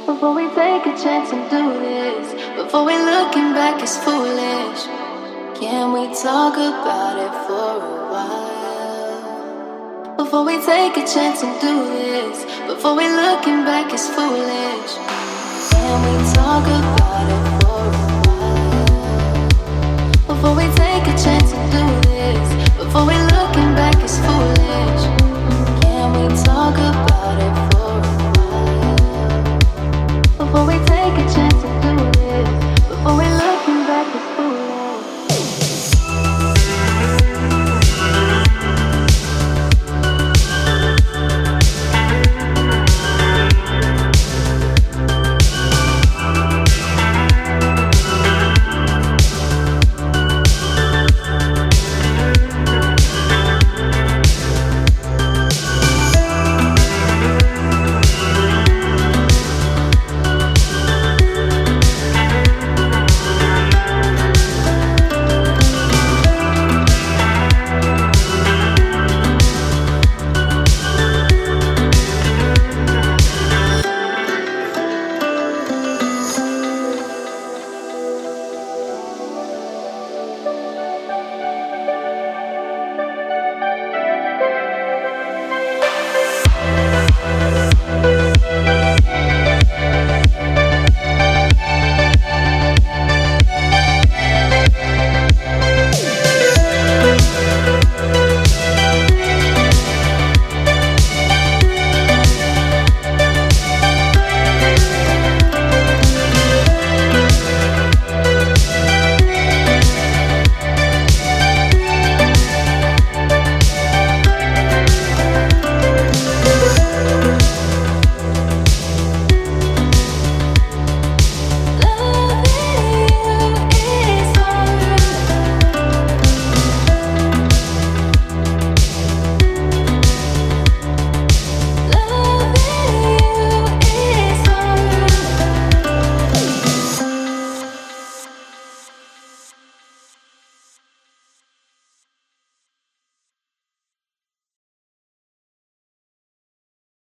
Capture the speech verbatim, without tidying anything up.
Before we take a chance and do this, before we looking back is foolish. Can we talk about it for a while? Before we take a chance and do this, before we looking back is foolish. Can we talk about it for a while? Before we take a chance and do this, before we looking back is foolish. Can we talk about it for a while?